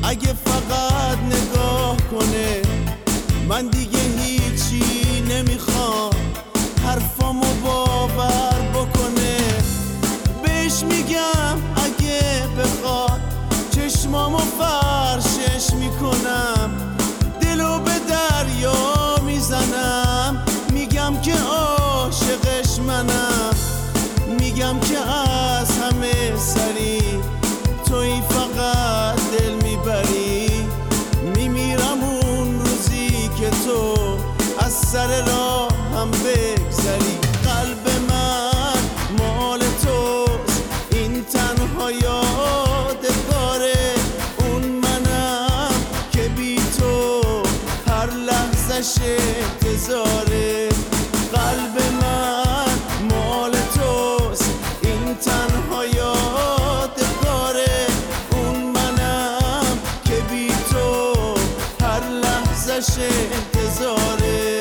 اگه فقط نگاه کنه من دیگه هیچی نمیخوام، حرفامو باور بکنه. بهش میگم اگه بخواد چشمامو فرشش میکنم، دلو به دریا میزنم، میگم که عاشقش منم، میگم که از همه سری توی فقط دل میبری. میمیرم اون روزی که تو از سر راه هم بگذری. قلب من مال توست، این تنها یادگاره، اون منم که بی تو هر لحظه‌ش انتظاره. قلب من مال توست، این تنها یادگاره، اون منم که بی تو هر لحظه‌ش انتظاره.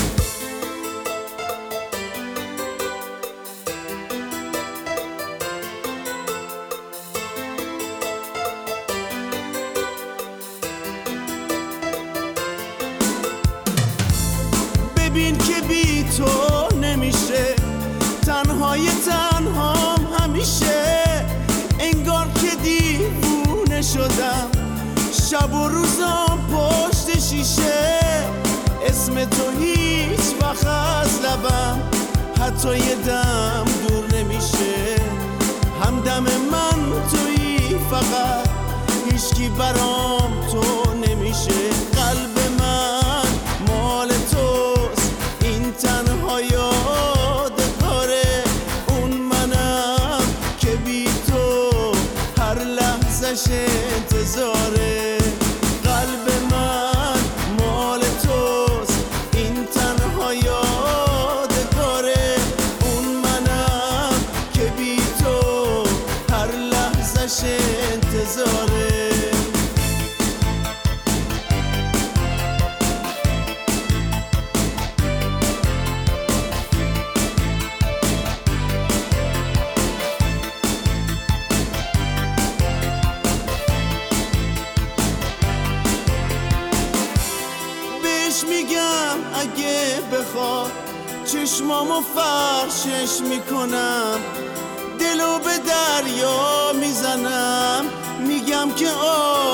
ببین که بی تو نمیشه، تنهای تنهام همیشه، انگار که دیوونه شدم، شب و روزام پشت شیشه. اسم تو هیچ وقت از لبم حتی یه دم دور نمیشه، همدم من تویی فقط، هیچکی برام تو نمیشه. قلب من مال توست، این تنها یادگاره، اون منم که بی تو هر لحظه‌ش انتظاره. قلب من مال توست، این تنها یادگاره، اون منم که بی تو هر لحظه‌ش انتظاره. میگم اگه بخواد چشمامو فرشش میکنم، دلو به دریا میزنم، میگم که